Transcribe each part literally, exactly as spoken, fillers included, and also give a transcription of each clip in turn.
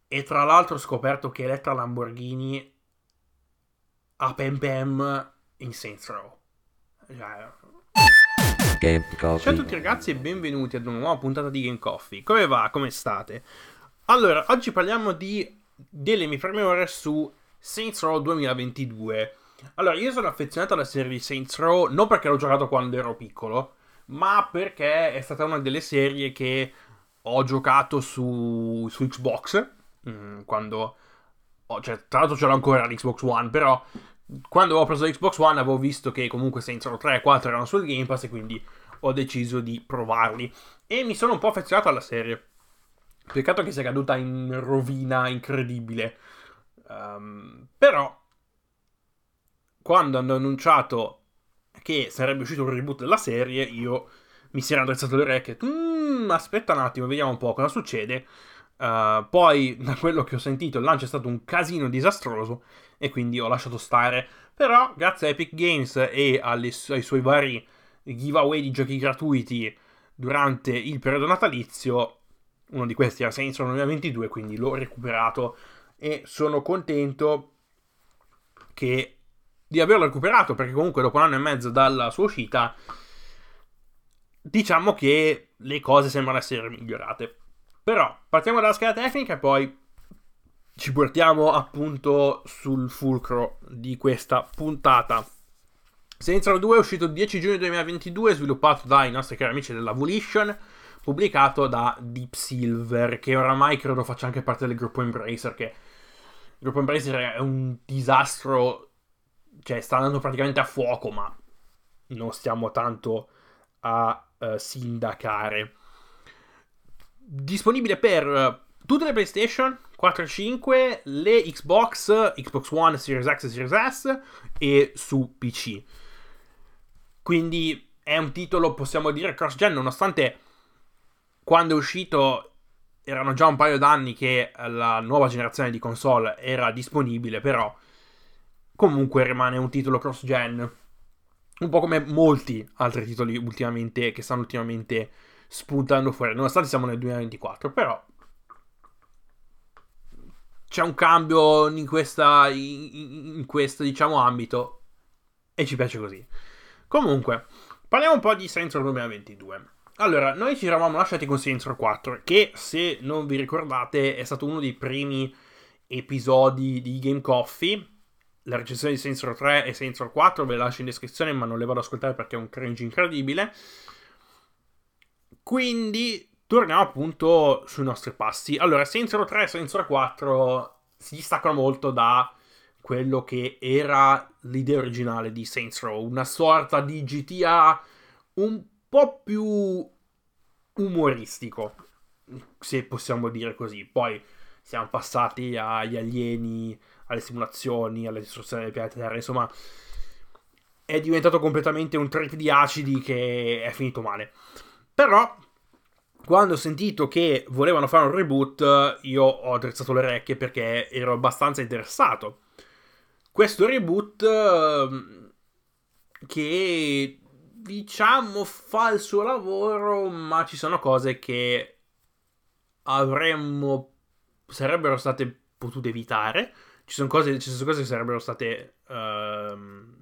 E tra l'altro ho scoperto che Elettra Lamborghini ha Pem Pem in Saints Row. Cioè... Game Ciao a Coffee. tutti ragazzi e benvenuti ad una nuova puntata di Game Coffee. Come va? Come state? Allora, oggi parliamo di delle mie prime ore su Saints Row duemilaventidue. Allora, io sono affezionato alla serie di Saints Row non perché l'ho giocato quando ero piccolo, ma perché è stata una delle serie che ho giocato su, su Xbox. mm, quando... ho- cioè, tra l'altro c'era ancora l'Xbox One, però quando ho preso l'Xbox One avevo visto che comunque Saints Row tre e quattro erano sul Game Pass e quindi ho deciso di provarli. E mi sono un po' affezionato alla serie. Peccato che sia caduta in rovina incredibile. Um, però, quando hanno annunciato che sarebbe uscito un reboot della serie, io mi si era addrezzato le orecchie. Mm, aspetta un attimo, vediamo un po' cosa succede. Uh, poi, da quello che ho sentito, il lancio è stato un casino disastroso e quindi ho lasciato stare. Però, grazie a Epic Games e alle, ai suoi vari giveaway di giochi gratuiti durante il periodo natalizio, uno di questi era Saints Row duemilaventidue, quindi l'ho recuperato e sono contento che di averlo recuperato perché comunque dopo un anno e mezzo dalla sua uscita diciamo che le cose sembrano essere migliorate. Però partiamo dalla scheda tecnica e poi ci portiamo appunto sul fulcro di questa puntata. Saints Row due è uscito il dieci giugno duemilaventidue, sviluppato dai nostri cari amici della Volition, pubblicato da Deep Silver, che oramai credo faccia anche parte del gruppo Embracer, che il gruppo Embracer è un disastro, cioè sta andando praticamente a fuoco, ma non stiamo tanto a uh, sindacare. Disponibile per uh, tutte le PlayStation quattro e cinque, le Xbox, Xbox One, Series X e Series S e su P C. Quindi è un titolo, possiamo dire, cross-gen, nonostante quando è uscito erano già un paio d'anni che la nuova generazione di console era disponibile, però comunque rimane un titolo cross-gen. Un po' come molti altri titoli ultimamente che stanno ultimamente spuntando fuori, nonostante siamo nel duemilaventiquattro, però c'è un cambio in questa in, in questo diciamo ambito e ci piace così. Comunque, parliamo un po' di Saints Row duemilaventidue. Allora, noi ci eravamo lasciati con Saints Row quattro, che se non vi ricordate è stato uno dei primi episodi di Game Coffee. La recensione di Saints Row tre e Saints Row quattro ve la lascio in descrizione, ma non le vado ad ascoltare perché è un cringe incredibile. Quindi torniamo appunto sui nostri passi. Allora, Saints Row tre e Saints Row quattro si distaccano molto da quello che era l'idea originale di Saints Row, una sorta di G T A un po' più umoristico, se possiamo dire così. Poi siamo passati agli alieni, alle simulazioni, alla distruzione del pianeta Terra, insomma, è diventato completamente un trip di acidi che è finito male. Però, quando ho sentito che volevano fare un reboot, io ho drizzato le orecchie perché ero abbastanza interessato. Questo reboot ehm, che diciamo fa il suo lavoro, ma ci sono cose che avremmo sarebbero state potute evitare. Ci sono cose, ci sono cose che sarebbero state ehm,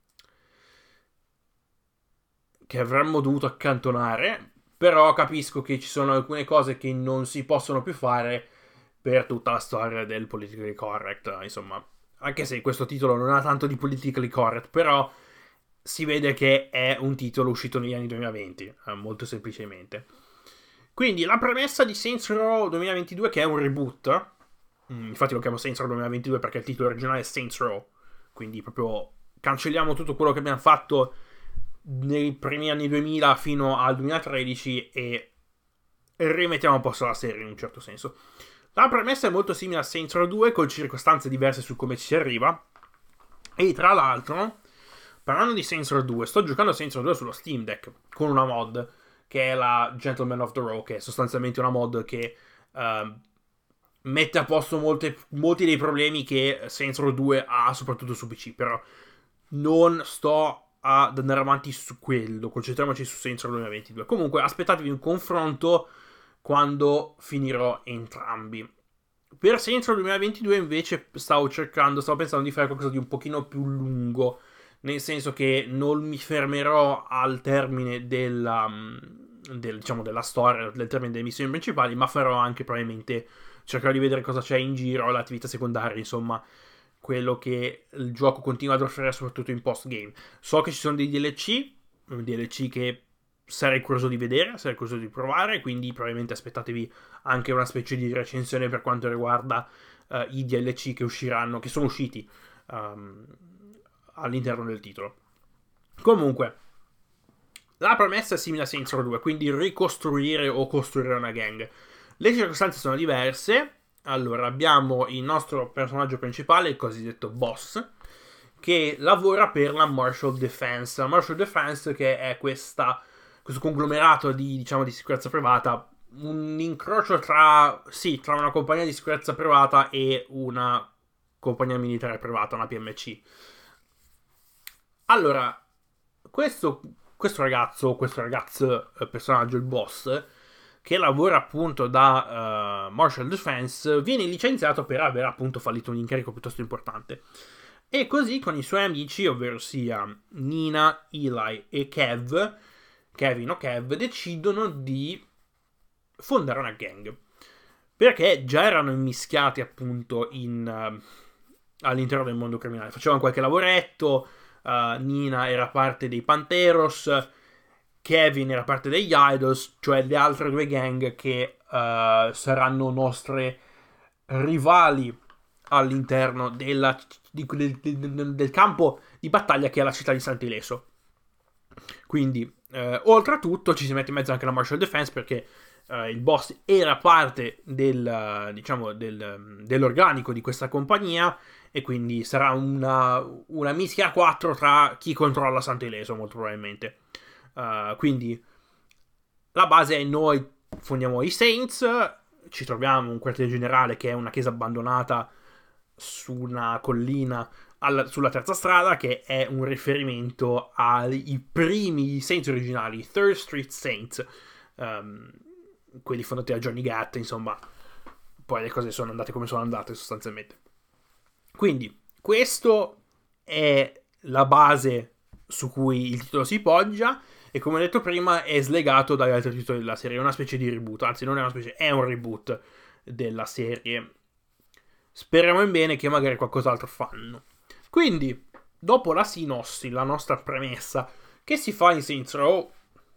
che avremmo dovuto accantonare. Però capisco che ci sono alcune cose che non si possono più fare per tutta la storia del politically correct. Insomma, anche se questo titolo non ha tanto di politically correct, però si vede che è un titolo uscito negli anni duemilaventi, eh, molto semplicemente. Quindi la premessa di Saints Row duemilaventidue, che è un reboot, mm, infatti lo chiamo Saints Row duemilaventidue perché il titolo originale è Saints Row, quindi proprio cancelliamo tutto quello che abbiamo fatto nei primi anni duemila fino al duemilatredici e rimettiamo a posto la serie in un certo senso. La premessa è molto simile a Saints Row due, con circostanze diverse su come ci si arriva. E tra l'altro, parlando di Saints Row due, sto giocando a Saints Row due sullo Steam Deck con una mod che è la Gentleman of the Row, che è sostanzialmente una mod che uh, mette a posto molte, molti dei problemi che Saints Row due ha, soprattutto su P C. Però non sto ad andare avanti su quello, concentriamoci su Saints Row duemilaventidue. Comunque, aspettatevi un confronto quando finirò entrambi. Per Saints Row duemilaventidue invece stavo cercando, stavo pensando di fare qualcosa di un pochino più lungo, nel senso che non mi fermerò al termine della, del, diciamo, della storia, del termine delle missioni principali, ma farò anche probabilmente, cercherò di vedere cosa c'è in giro, le attività secondarie, insomma, quello che il gioco continua ad offrire soprattutto in post-game. So che ci sono dei D L C, D L C che sarei curioso di vedere, sarei curioso di provare, quindi probabilmente aspettatevi anche una specie di recensione per quanto riguarda uh, i D L C che usciranno, che sono usciti um, all'interno del titolo. Comunque, la promessa è simile a Saints Row due, quindi ricostruire o costruire una gang. Le circostanze sono diverse. Allora, abbiamo il nostro personaggio principale, il cosiddetto boss, che lavora per la Marshall Defense. La Marshall Defense, che è questa, questo conglomerato di, diciamo, di sicurezza privata, un incrocio tra, sì, tra una compagnia di sicurezza privata e una compagnia militare privata, una P M C. Allora, questo, questo ragazzo, questo ragazzo, eh, personaggio, il boss, che lavora appunto da uh, Marshall Defense, viene licenziato per aver appunto fallito un incarico piuttosto importante. E così con i suoi amici, ovvero sia Nina, Eli e Kev, Kevin o Kev, decidono di fondare una gang. Perché già erano immischiati appunto in, uh, all'interno del mondo criminale. Facevano qualche lavoretto, uh, Nina era parte dei Panteros, Kevin era parte degli Idols, cioè le altre due gang che uh, saranno nostre rivali all'interno della, di, del, del, del campo di battaglia che è la città di Sant'Ileso. Quindi, uh, oltretutto, ci si mette in mezzo anche la Marshall Defense perché uh, il boss era parte del, diciamo, del, dell'organico di questa compagnia e quindi sarà una, una mischia a quattro tra chi controlla Sant'Ileso, molto probabilmente. Uh, quindi la base è noi fondiamo i Saints, ci troviamo un quartiere generale che è una chiesa abbandonata su una collina alla, sulla terza strada, che è un riferimento ai primi Saints originali, i Third Street Saints, um, quelli fondati da Johnny Gat, insomma. Poi le cose sono andate come sono andate sostanzialmente. Quindi questo è la base su cui il titolo si poggia. E come ho detto prima è slegato dagli altri titoli della serie, è una specie di reboot, anzi non è una specie, è un reboot della serie. Speriamo in bene che magari qualcos'altro fanno. Quindi, dopo la sinossi, la nostra premessa, che si fa in Saints Row?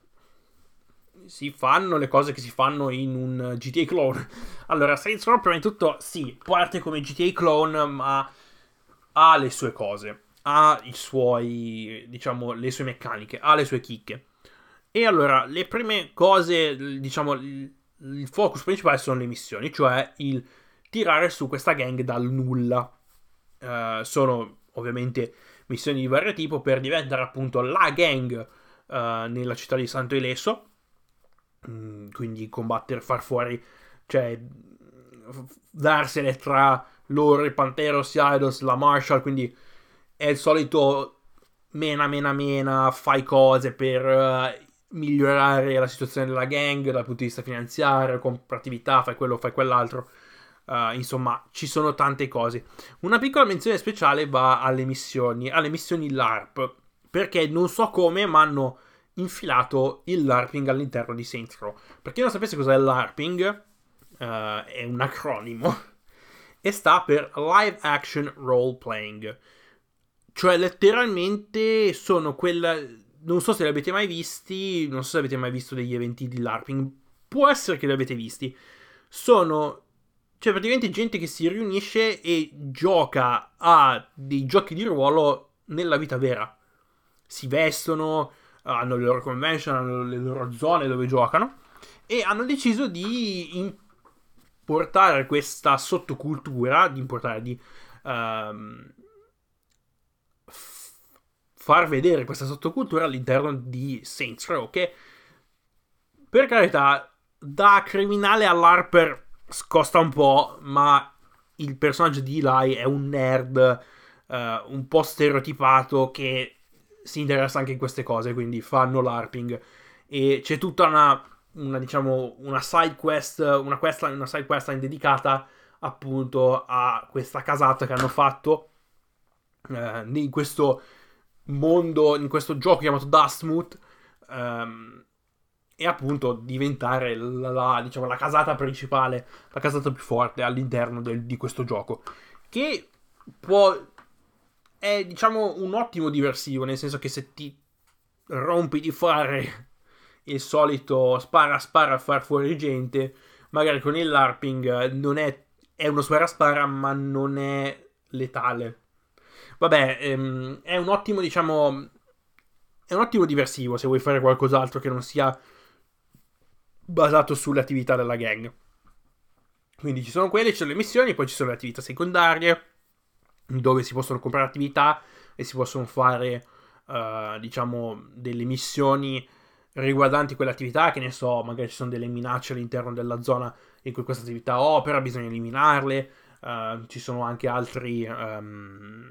Si fanno le cose che si fanno in un G T A clone. Allora, Saints Row prima di tutto, sì, parte come G T A clone, ma ha le sue cose. Ha i suoi, diciamo, le sue meccaniche, ha le sue chicche. E allora, le prime cose, diciamo, il, il focus principale sono le missioni, cioè il tirare su questa gang dal nulla. Uh, sono ovviamente missioni di vario tipo per diventare appunto la gang uh, nella città di Sant'Ileso. Mm, quindi combattere, far fuori, cioè darsene tra loro, i Panteros, gli Idols, la Marshall, quindi è il solito mena mena mena, fai cose per uh, migliorare la situazione della gang dal punto di vista finanziario, compra attività, fai quello, fai quell'altro. Uh, insomma, ci sono tante cose. Una piccola menzione speciale va alle missioni, alle missioni LARP, perché non so come, ma hanno infilato il LARPing all'interno di Saints Row. Per chi non sapesse cos'è il LARPing, uh, è un acronimo e sta per Live Action Role Playing. Cioè, letteralmente sono quella... Non so se li avete mai visti, non so se avete mai visto degli eventi di LARPing. Può essere che li avete visti. Sono... Cioè, praticamente gente che si riunisce e gioca a dei giochi di ruolo nella vita vera. Si vestono, hanno le loro convention, hanno le loro zone dove giocano. E hanno deciso di importare questa sottocultura, di importare, di... Um, far vedere questa sottocultura all'interno di Saints Row, che per carità da criminale all'harper scosta un po', ma il personaggio di Eli è un nerd uh, un po' stereotipato che si interessa anche in queste cose, quindi fanno l'harping e c'è tutta una, una diciamo una side quest, una quest una side quest dedicata appunto a questa casata che hanno fatto eh, in questo mondo, in questo gioco chiamato Dustmoot, ehm, e appunto diventare la, la, diciamo, la casata principale, la casata più forte all'interno del, di questo gioco, che può è diciamo un ottimo diversivo, nel senso che se ti rompi di fare il solito spara spara a far fuori gente, magari con il LARPing non è è uno spara spara ma non è letale. Vabbè, ehm, è un ottimo, diciamo, è un ottimo diversivo se vuoi fare qualcos'altro che non sia basato sulle attività della gang. Quindi ci sono quelle, ci sono le missioni, poi ci sono le attività secondarie, dove si possono comprare attività e si possono fare, uh, diciamo, delle missioni riguardanti quell'attività, che ne so, magari ci sono delle minacce all'interno della zona in cui questa attività opera, bisogna eliminarle, uh, ci sono anche altri, um,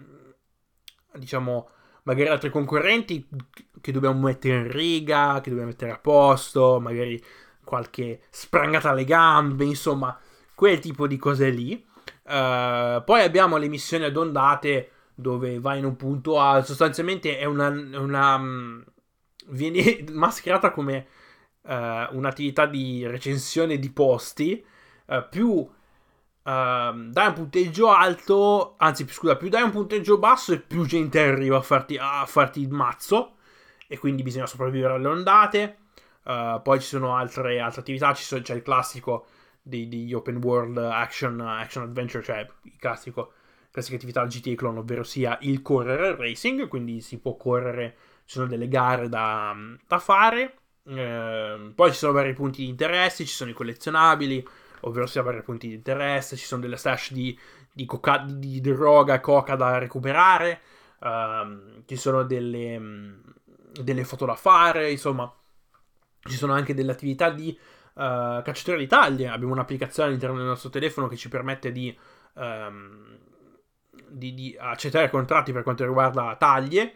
diciamo, magari altri concorrenti che dobbiamo mettere in riga, che dobbiamo mettere a posto, magari qualche sprangata alle gambe, insomma, quel tipo di cose lì. Uh, poi abbiamo le missioni ad ondate, dove vai in un punto A, sostanzialmente è una, una um, viene mascherata come uh, un'attività di recensione di posti, uh, più uh, dai un punteggio alto, anzi scusa, più dai un punteggio basso e più gente arriva a farti, a farti il mazzo, e quindi bisogna sopravvivere alle ondate. Uh, poi ci sono altre, altre attività, ci sono, c'è il classico di, di open world action, action adventure, cioè il classico, classica attività G T A clone, ovvero sia il correre, il racing, quindi si può correre, ci sono delle gare da, da fare. Eh, poi ci sono vari punti di interesse, ci sono i collezionabili, ovvero sia vari punti di interesse, ci sono delle stash di, di, coca, di, di droga, coca da recuperare, eh, ci sono delle, delle foto da fare, insomma, ci sono anche delle attività di Uh, cacciatore di taglie. Abbiamo un'applicazione all'interno del nostro telefono che ci permette di, um, di, di accettare contratti per quanto riguarda taglie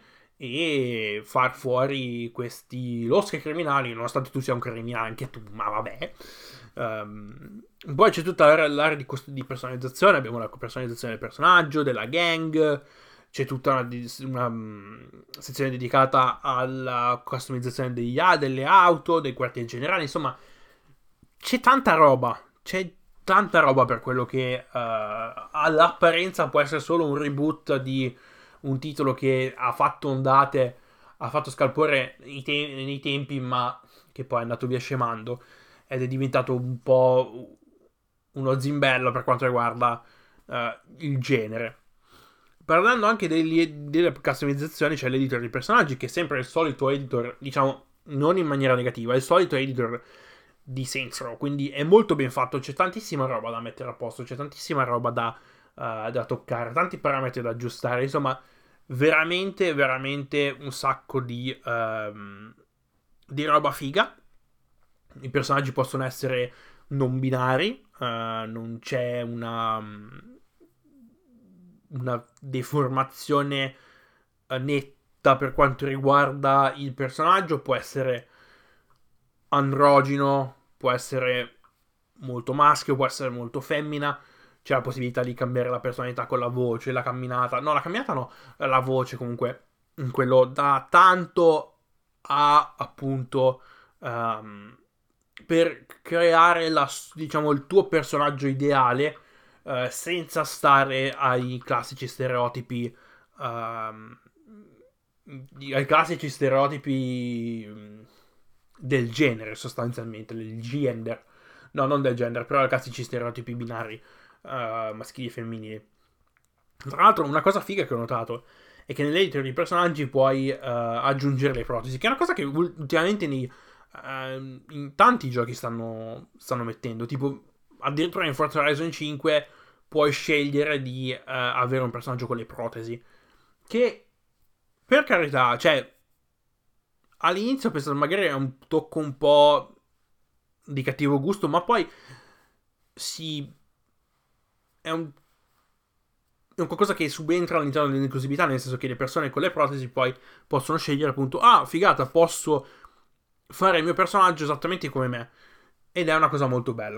e far fuori questi loschi criminali, nonostante tu sia un criminale anche tu, ma vabbè. Um, poi c'è tutta l'area di, cost- di personalizzazione. Abbiamo la personalizzazione del personaggio, della gang. C'è tutta una, una um, sezione dedicata alla customizzazione degli A, delle auto, dei quartieri generali, insomma. C'è tanta roba, c'è tanta roba per quello che uh, all'apparenza può essere solo un reboot di un titolo che ha fatto ondate, ha fatto scalpore nei, te- nei tempi, ma che poi è andato via scemando ed è diventato un po' uno zimbello per quanto riguarda uh, il genere. Parlando anche degli, delle customizzazioni, c'è l'editor di personaggi, che è sempre il solito editor, diciamo, non in maniera negativa, è il solito editor di Saints Row, quindi è molto ben fatto, c'è tantissima roba da mettere a posto, c'è tantissima roba da, uh, da toccare, tanti parametri da aggiustare, insomma veramente veramente un sacco di um, di roba figa. I personaggi possono essere non binari, uh, non c'è una una deformazione uh, netta per quanto riguarda il personaggio, può essere androgino, può essere molto maschio, può essere molto femmina, c'è la possibilità di cambiare la personalità con la voce, la camminata, no la camminata no, la voce comunque, quello da tanto a appunto um, per creare la, diciamo il tuo personaggio ideale uh, senza stare ai classici stereotipi um, ai classici stereotipi del genere, sostanzialmente, del gender. No, non del gender, però i classici stereotipi binari uh, maschili e femminili. Tra l'altro, una cosa figa che ho notato è che nell'editor di personaggi puoi uh, aggiungere le protesi, che è una cosa che ultimamente nei, uh, in tanti giochi stanno, stanno mettendo. Tipo, addirittura in Forza Horizon cinque puoi scegliere di uh, avere un personaggio con le protesi. Che, per carità, cioè, all'inizio ho pensato magari è un tocco un po' di cattivo gusto, ma poi si è un è un qualcosa che subentra all'interno dell'inclusività, nel senso che le persone con le protesi poi possono scegliere appunto, ah figata, posso fare il mio personaggio esattamente come me, ed è una cosa molto bella.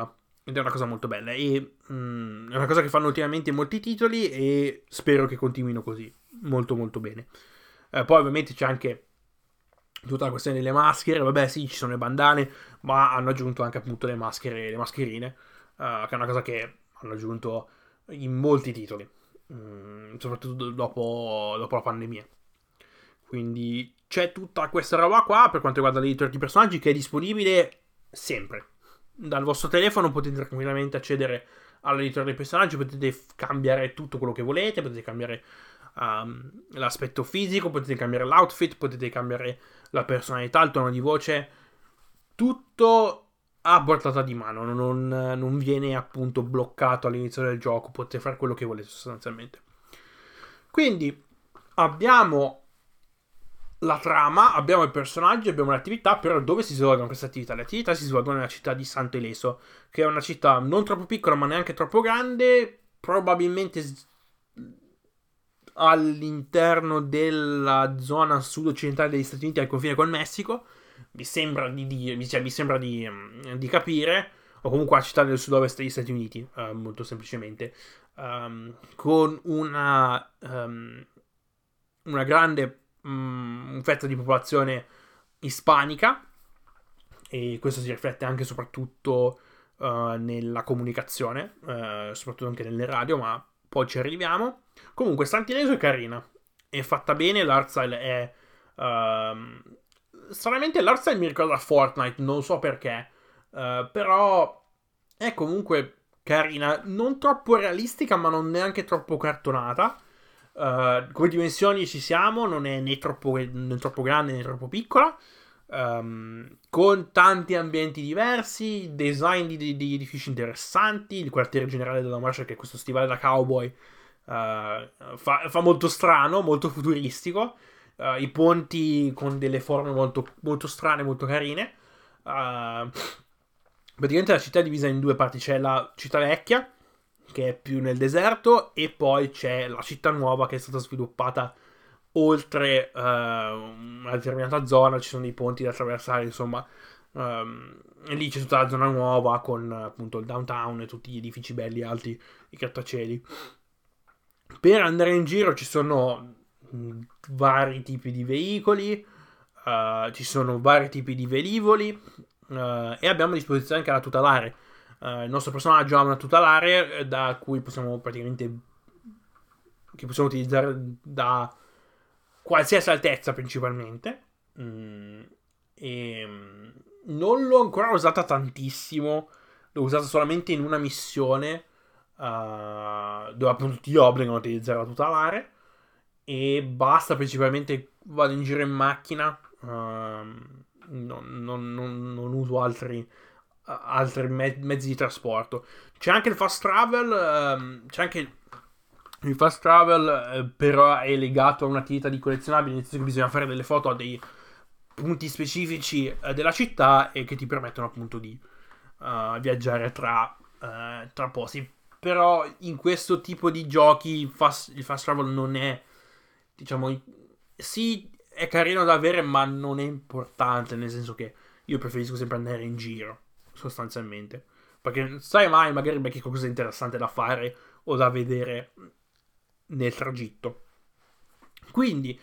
ed è una cosa molto bella. E mm, è una cosa che fanno ultimamente molti titoli e spero che continuino così. Molto molto bene. Eh, poi ovviamente c'è anche tutta la questione delle maschere. Vabbè, sì, ci sono le bandane, ma hanno aggiunto anche appunto le maschere, le mascherine, eh, che è una cosa che hanno aggiunto in molti titoli, mm, soprattutto dopo, dopo la pandemia. Quindi c'è tutta questa roba qua per quanto riguarda l'editor di personaggi, che è disponibile sempre. Dal vostro telefono potete tranquillamente accedere all'editor dei personaggi, potete f- cambiare tutto quello che volete, potete cambiare um, l'aspetto fisico, potete cambiare l'outfit, potete cambiare la personalità, il tono di voce, tutto a portata di mano, non, non viene appunto bloccato all'inizio del gioco, potete fare quello che volete sostanzialmente. Quindi abbiamo la trama, abbiamo i personaggi, abbiamo le attività, però dove si svolgono queste attività? Le attività si svolgono nella città di Sant'Eleso, che è una città non troppo piccola ma neanche troppo grande, probabilmente all'interno della zona sud-occidentale degli Stati Uniti al confine col Messico. Mi sembra di, di, cioè, mi sembra di, di capire, o comunque la città del sud-ovest degli Stati Uniti, uh, molto semplicemente, um, con una, um, una grande um, fetta di popolazione ispanica, e questo si riflette anche soprattutto uh, nella comunicazione, uh, soprattutto anche nelle radio, ma poi ci arriviamo. Comunque, Sant'Ileso è carina, è fatta bene, l'art style è... Uh, stranamente l'art style mi ricorda Fortnite, non so perché, uh, però è comunque carina, non troppo realistica ma non neanche troppo cartonata. Uh, come dimensioni ci siamo, non è né troppo, né troppo grande né troppo piccola, um, con tanti ambienti diversi, design di, di, di edifici interessanti, il quartiere generale della Marshall, che è questo stivale da cowboy, uh, fa, fa molto strano, molto futuristico, uh, i ponti con delle forme molto, molto strane, molto carine. Uh, praticamente la città è divisa in due parti, c'è la città vecchia, che è più nel deserto, e poi c'è la città nuova che è stata sviluppata oltre uh, una determinata zona, ci sono dei ponti da attraversare, insomma, um, e lì c'è tutta la zona nuova con appunto il downtown e tutti gli edifici belli alti, i grattacieli. Per andare in giro ci sono mh, vari tipi di veicoli, uh, ci sono vari tipi di velivoli, uh, e abbiamo a disposizione anche la tutelare. Uh, il nostro personaggio ha una tutelare da cui possiamo praticamente che possiamo utilizzare da qualsiasi altezza principalmente, mm, e non l'ho ancora usata tantissimo, l'ho usata solamente in una missione uh, dove appunto ti obbligano a utilizzare la tutelare, e basta. Principalmente vado in giro in macchina, uh, non, non, non, non uso altri altri me- mezzi di trasporto. C'è anche il fast travel, ehm, c'è anche il fast travel, eh, però è legato a un'attività di collezionabili, nel senso che bisogna fare delle foto a dei punti specifici eh, della città, e che ti permettono appunto di uh, viaggiare tra, uh, tra posti. Però in questo tipo di giochi il fast, il fast travel non è, diciamo, sì, è carino da avere, ma non è importante, nel senso che io preferisco sempre andare in giro, sostanzialmente, perché sai mai, magari becchi qualcosa di interessante da fare o da vedere nel tragitto. Quindi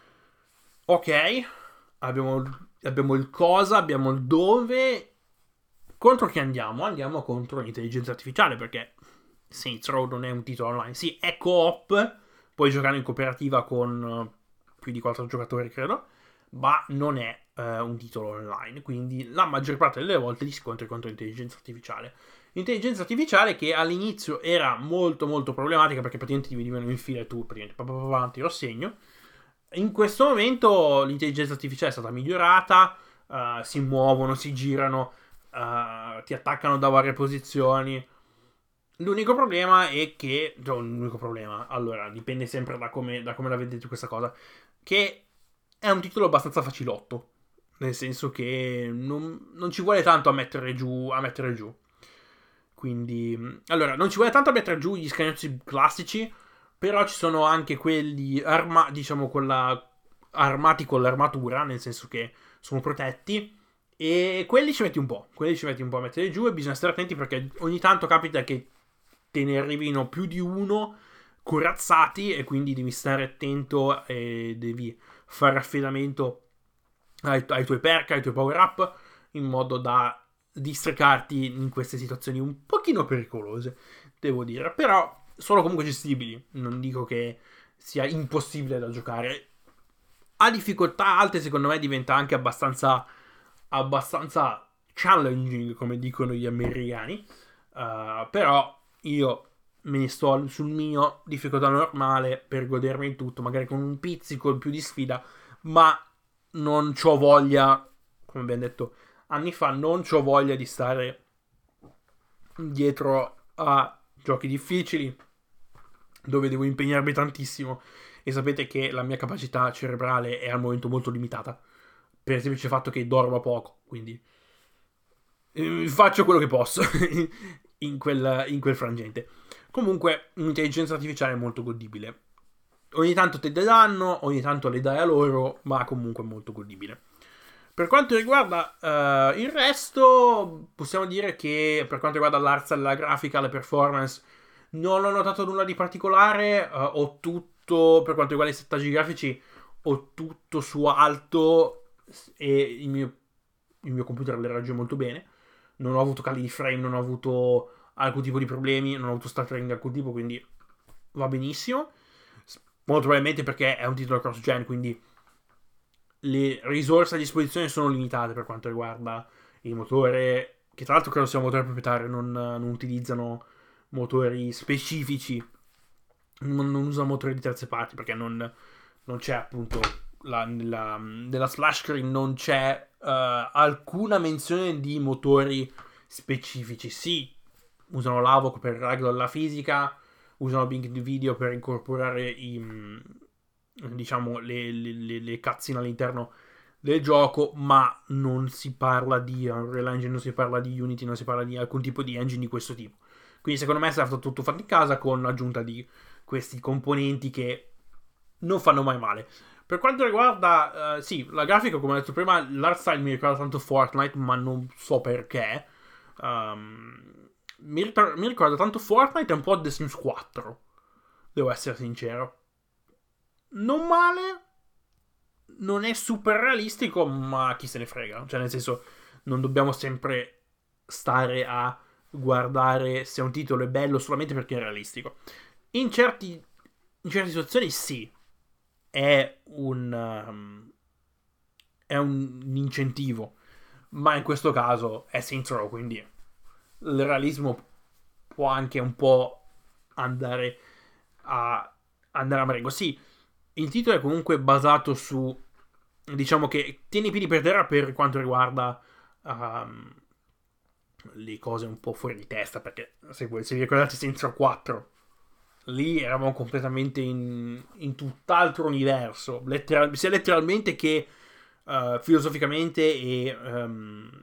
ok, abbiamo, abbiamo il cosa, abbiamo il dove. Contro chi andiamo? Andiamo contro l'intelligenza artificiale, perché Saints Row non è un titolo online. Sì, è co-op, puoi giocare in cooperativa con più di quattro giocatori, credo, ma non è eh, un titolo online, quindi la maggior parte delle volte ti scontri contro l'intelligenza artificiale. L'intelligenza artificiale che all'inizio era molto molto problematica, perché praticamente ti venivano in fila e tu praticamente avanti lo segno. In questo momento l'intelligenza artificiale è stata migliorata, uh, si muovono, si girano, uh, ti attaccano da varie posizioni. L'unico problema è che, cioè, l'unico problema, allora, dipende sempre da come, da come la vedete questa cosa, che è un titolo abbastanza facilotto, nel senso che non, non ci vuole tanto a mettere giù, a mettere giù. Quindi, allora, non ci vuole tanto a mettere giù gli scagnozzi classici, però ci sono anche quelli, arma, diciamo, quella, armati con l'armatura, nel senso che sono protetti, E quelli ci metti un po', quelli ci metti un po' a mettere giù e bisogna stare attenti perché ogni tanto capita che te ne arrivino più di uno corazzati e quindi devi stare attento e devi fare affidamento ai, ai tuoi perk, ai tuoi power up in modo da districarti in queste situazioni un pochino pericolose, devo dire, però sono comunque gestibili, non dico che sia impossibile da giocare. A difficoltà alte secondo me diventa anche abbastanza abbastanza challenging, come dicono gli americani, uh, però io me ne sto sul mio difficoltà normale per godermi il tutto, magari con un pizzico più di sfida, ma non c'ho voglia, come abbiamo detto anni fa, non c'ho voglia di stare dietro a giochi difficili dove devo impegnarmi tantissimo e sapete che la mia capacità cerebrale è al momento molto limitata per il semplice fatto che dormo poco, quindi eh, faccio quello che posso in, quel, in quel frangente. Comunque un'intelligenza artificiale molto godibile, ogni tanto te le danno, ogni tanto le dai a loro, ma comunque molto godibile. Per quanto riguarda uh, il resto, possiamo dire che per quanto riguarda l'art style, la grafica, la performance, non ho notato nulla di particolare. Uh, ho tutto, per quanto riguarda i settaggi grafici, ho tutto su alto e il mio, il mio computer le regge molto bene. Non ho avuto cali di frame, non ho avuto alcun tipo di problemi, non ho avuto stuttering di alcun tipo, quindi va benissimo. Molto probabilmente perché è un titolo cross-gen, quindi le risorse a disposizione sono limitate per quanto riguarda il motore, che tra l'altro credo sia un motore proprietario, non, non utilizzano motori specifici, non, non usano motori di terze parti perché non, non c'è appunto la, nella, nella splash screen non c'è uh, alcuna menzione di motori specifici. Sì, usano l'Avoc per regolare la fisica, usano Bing Video per incorporare i, diciamo le, le, le cutscene all'interno del gioco, ma non si parla di Unreal Engine, non si parla di Unity, non si parla di alcun tipo di engine di questo tipo. Quindi secondo me è stato tutto fatto in casa con l'aggiunta di questi componenti che non fanno mai male. Per quanto riguarda uh, sì, la grafica, come ho detto prima, l'art style mi ricorda tanto Fortnite, ma non so perché. um, mi, ripar- mi ricorda tanto Fortnite e un po' The Sims quattro, devo essere sincero. Non male, non è super realistico, ma chi se ne frega, cioè nel senso non dobbiamo sempre stare a guardare se un titolo è bello solamente perché è realistico. In certi in certe situazioni sì, è un um, è un incentivo, ma in questo caso è Saints Row, quindi il realismo può anche un po' andare a andare a merengo. Sì, il titolo è comunque basato su, diciamo che tiene i piedi per terra per quanto riguarda um, le cose un po' fuori di testa, perché se, se vi ricordate Saints Row quattro, lì eravamo completamente in, in tutt'altro universo, letteral, sia letteralmente che uh, filosoficamente e um,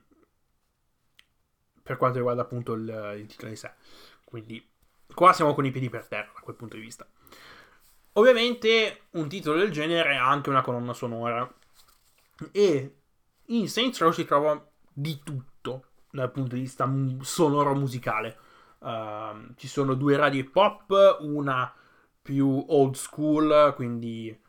per quanto riguarda appunto il, il titolo di sé. Quindi qua siamo con i piedi per terra da quel punto di vista. Ovviamente un titolo del genere ha anche una colonna sonora e in Saints Row si trova di tutto dal punto di vista sonoro musicale. Uh, ci sono due radio hip hop, una più old school, quindi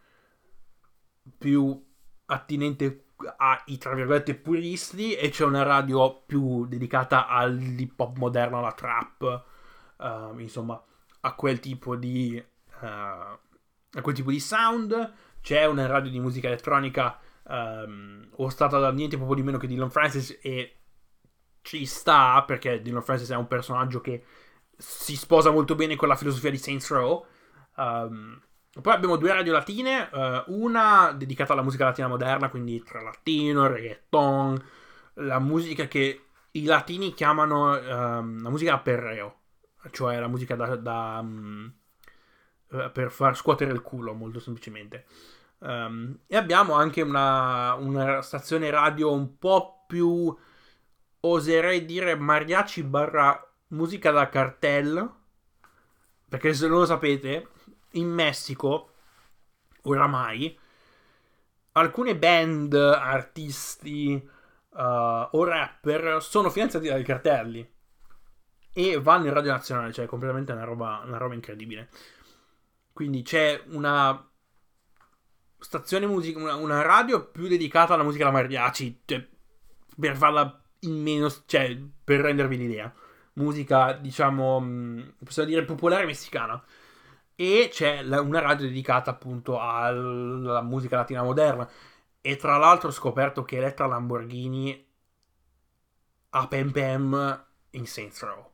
più attinente ai tra virgolette puristi, e c'è una radio più dedicata all'hip hop moderno, alla trap, uh, insomma a quel tipo di uh, a quel tipo di sound. C'è una radio di musica elettronica um, ostata da niente proprio di meno che Dillon Francis, e ci sta perché Dillon Francis è un personaggio che si sposa molto bene con la filosofia di Saints Row. Um, poi abbiamo due radio latine, uh, una dedicata alla musica latina moderna, quindi tra latino, reggaeton, la musica che i latini chiamano um, la musica a perreo, cioè la musica da, da um, per far scuotere il culo, molto semplicemente. Um, e abbiamo anche una, una stazione radio un po' più, oserei dire, mariachi barra musica da cartel, perché se non lo sapete, in Messico oramai alcune band, artisti, o rapper sono finanziati dai cartelli e vanno in radio nazionale, cioè è completamente una roba, una roba incredibile. Quindi c'è una stazione musica, una, una radio più dedicata alla musica da mariachi, cioè, per farla in meno, cioè per rendervi l'idea, musica diciamo possiamo dire popolare messicana, e c'è la, una radio dedicata appunto alla musica latina moderna. E tra l'altro ho scoperto che Elettra Lamborghini ha Pam Pam in Saints Row.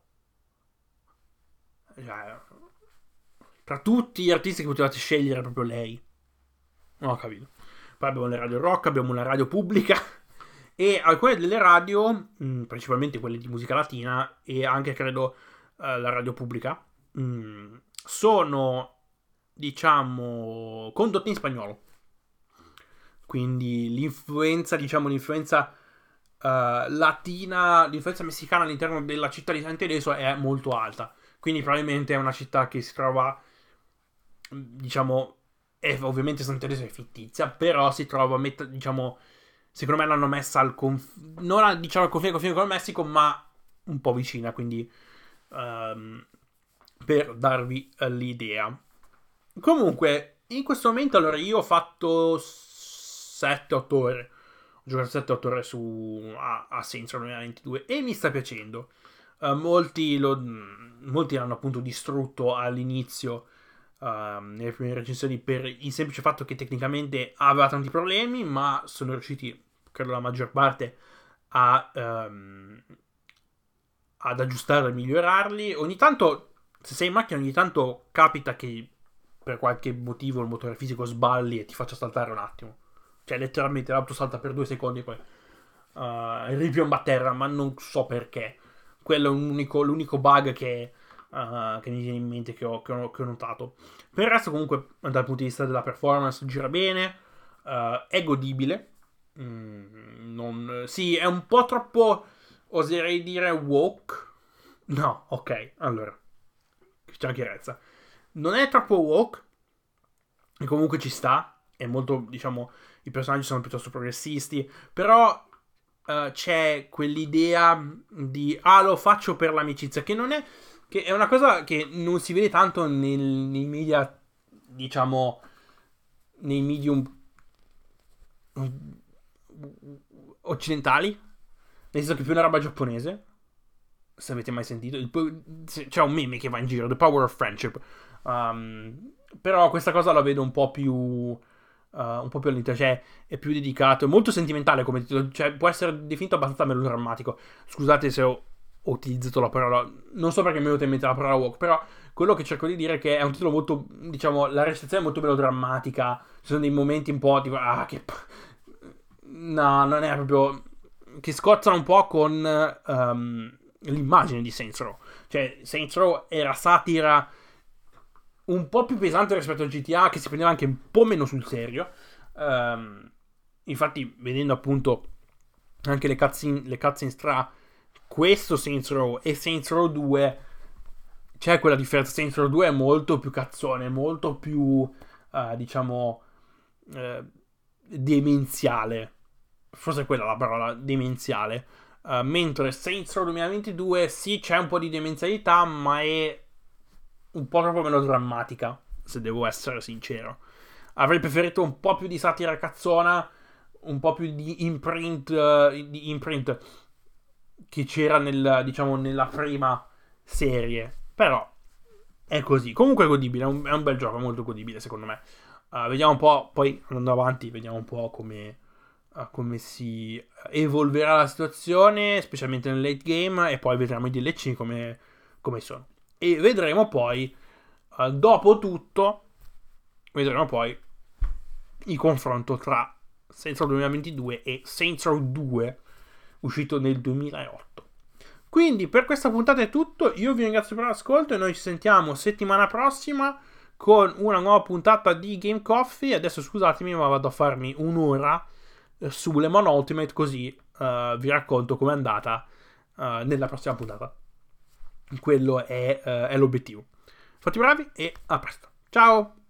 Cioè, tra tutti gli artisti che potevate scegliere proprio lei. Non ho capito. Poi abbiamo le radio rock, abbiamo una radio pubblica e alcune delle radio, mh, principalmente quelle di musica latina e anche credo uh, la radio pubblica, mh, sono diciamo condotte in spagnolo. Quindi l'influenza, diciamo l'influenza uh, latina, l'influenza messicana all'interno della città di San Tereso è molto alta. Quindi probabilmente è una città che si trova, diciamo, è, ovviamente San Tereso è fittizia, però si trova, met- diciamo, secondo me l'hanno messa al confine, non a, diciamo al confine, confine con il Messico, ma un po' vicina, quindi um, per darvi uh, l'idea. Comunque, in questo momento, allora, io ho fatto sette otto ore, ho giocato sette otto ore su a, a Saints Row duemilaventidue e mi sta piacendo. Uh, molti, lo, molti l'hanno appunto distrutto all'inizio uh, nelle prime recensioni per il semplice fatto che tecnicamente aveva tanti problemi, ma sono riusciti, credo la maggior parte, a, um, ad aggiustarli, a migliorarli. Ogni tanto, se sei in macchina, ogni tanto capita che per qualche motivo il motore fisico sballi e ti faccia saltare un attimo. Cioè letteralmente l'auto salta per due secondi e poi uh, ripiomba a terra, ma non so perché. Quello è l'unico, l'unico bug che, uh, che mi viene in mente, che ho, che, ho, che ho notato. Per il resto comunque dal punto di vista della performance gira bene, uh, è godibile. Mm, non, sì, è un po' troppo, oserei dire, woke. No, ok, allora, c'è chiarezza. Non è troppo woke, e comunque ci sta, è molto, diciamo, i personaggi sono piuttosto progressisti, però uh, c'è quell'idea di ah, lo faccio per l'amicizia, che non è, che è una cosa che non si vede tanto nel, nei media, diciamo, nei medium occidentali, nel senso che è più una roba giapponese, se avete mai sentito, il, c'è un meme che va in giro, The Power of Friendship. Um, però questa cosa la vedo un po' più uh, un po' più all'interno, cioè è più dedicato, è molto sentimentale come titolo, cioè può essere definito abbastanza melodrammatico. Scusate se ho, ho utilizzato la parola, non so perché mi è venuta in mente la parola walk, però quello che cerco di dire è che è un titolo molto, diciamo, la recitazione è molto melodrammatica, ci sono dei momenti un po' tipo ah che no, non è proprio, che scozzano un po' con um, l'immagine di Saints Row. Cioè Saints Row era satira un po' più pesante rispetto al G T A, che si prendeva anche un po' meno sul serio. Um, infatti, vedendo appunto anche le cutscene, le cutscene tra questo Saints Row e Saints Row due, c'è quella differenza. Saints Row due è molto più cazzone, molto più, uh, diciamo, uh, demenziale. Forse è quella la parola, demenziale. Uh, mentre Saints Row duemilaventidue, sì, c'è un po' di demenzialità, ma è un po' troppo melodrammatica, se devo essere sincero. Avrei preferito un po' più di satira cazzona, un po' più di imprint, uh, di imprint che c'era nel, diciamo, nella prima serie. Però è così. Comunque è godibile, è un, è un bel gioco, molto godibile secondo me. Uh, vediamo un po', poi andando avanti, vediamo un po' come, uh, come si evolverà la situazione, specialmente nel late game, e poi vedremo i D L C come, come sono. E vedremo poi, uh, dopo tutto, vedremo poi il confronto tra Saints Row duemilaventidue e Saints Row due, uscito nel duemilaotto. Quindi per questa puntata è tutto, io vi ringrazio per l'ascolto e noi ci sentiamo settimana prossima con una nuova puntata di Game Coffee. Adesso scusatemi, ma vado a farmi un'ora su Lemon Ultimate, così uh, vi racconto com'è andata uh, nella prossima puntata. Quello è, uh, è l'obiettivo. Fate bravi e a presto. Ciao!